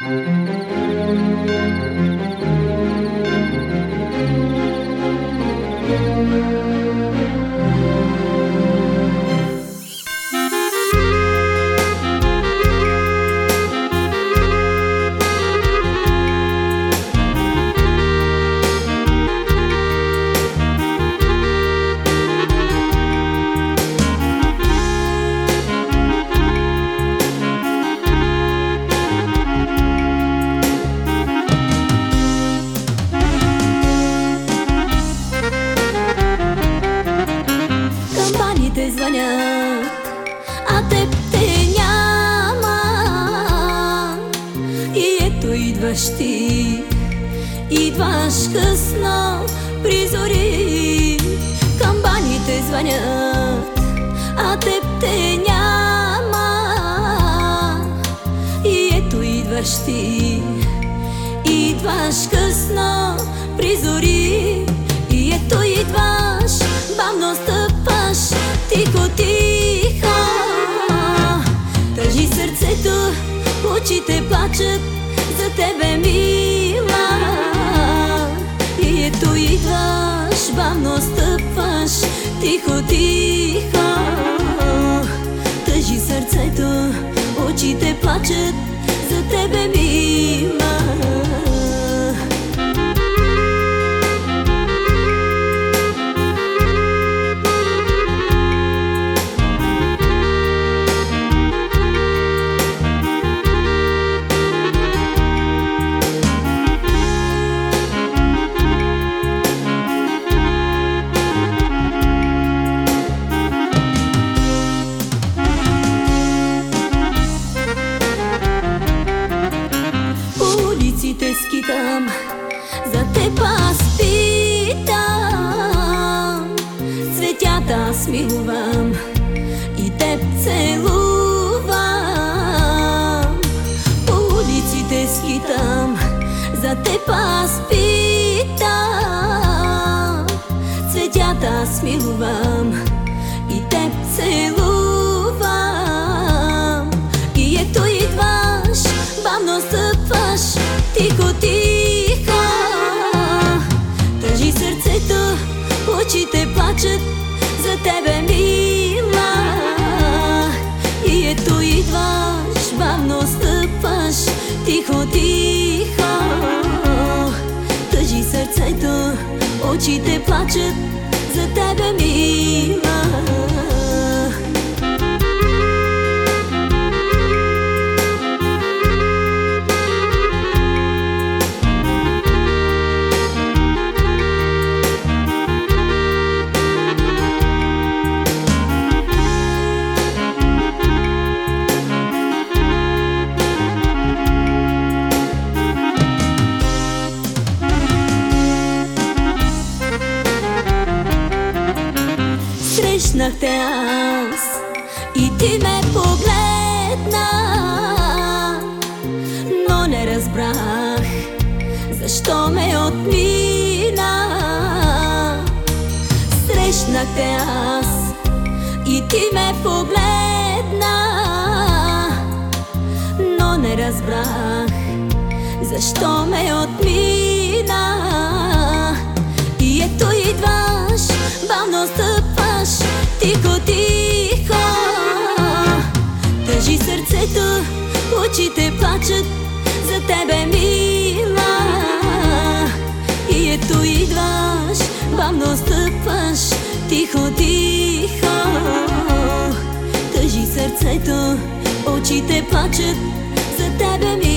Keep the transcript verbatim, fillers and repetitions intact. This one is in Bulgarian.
Камбаните звънят, а теб те няма. И ето идваш ти, идваш късно при зори. Камбаните звънят, а теб те няма. И ето идваш ти, идваш късно при зори. И ето идваш, бавно стъпваш, тихо, тихо. Тържи сърцето, очите плачат за тебе, мила. И ето идваш, бавно стъпваш, тихо, тихо. Тържи сърцето, очите плачат за тебе, мила. Скитам, за теб аз питам, цветята аз милувам и теб целувам. По улиците скитам, за теб аз питам, цветята аз милувам и теб целувам. И ето идваш, бавно стъпваш, тихо, тихо. Тържи сърцето, очите плачат за тебе, мила. И ето идваш, бавно стъпваш, тихо, тихо. Тържи сърцето, очите плачат за тебе, мила. Срещнах те аз и ти ме погледна, но не разбрах защо ме отмина. Срещнах те аз и ти ме погледна, но не разбрах защо ме отмина. И ето идваш, бавно стъпваш, тихо, тихо. Тържи сърцето, очите плачат за тебе, мила. И ето идваш, бавно стъпваш, тихо, тихо. Тържи сърцето, очите плачат за тебе, мила.